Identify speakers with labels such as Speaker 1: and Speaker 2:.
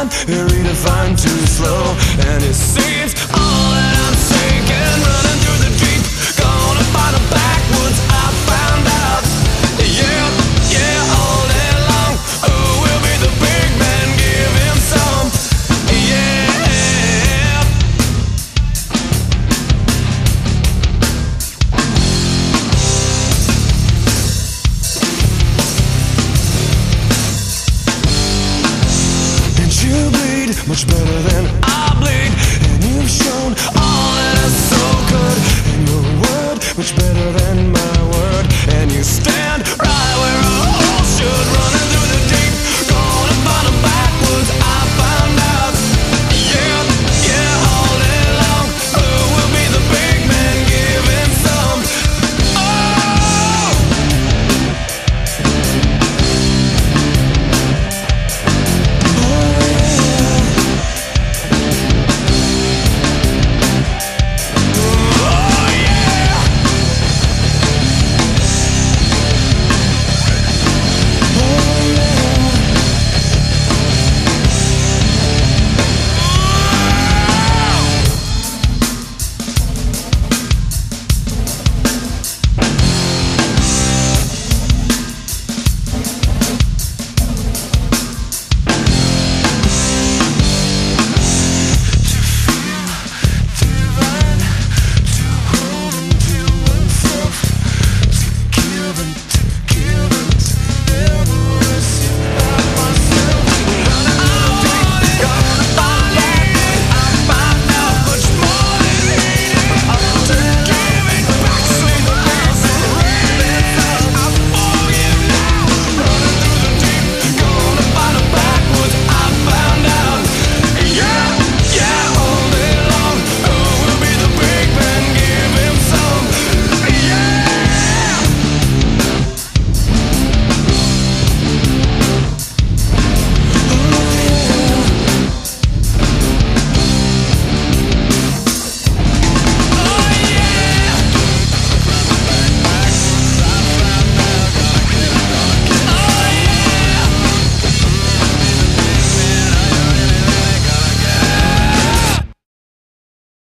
Speaker 1: time, redefined too slow. And it seems all that I'm sinking, running through the deep, gonna find a backwoods. I found out, yeah, yeah, all day long. Who will be the big man? Give him some, yeah. You bleed much better than I bleed, and you've shown all that is so good. And your word much better than my word, and you stay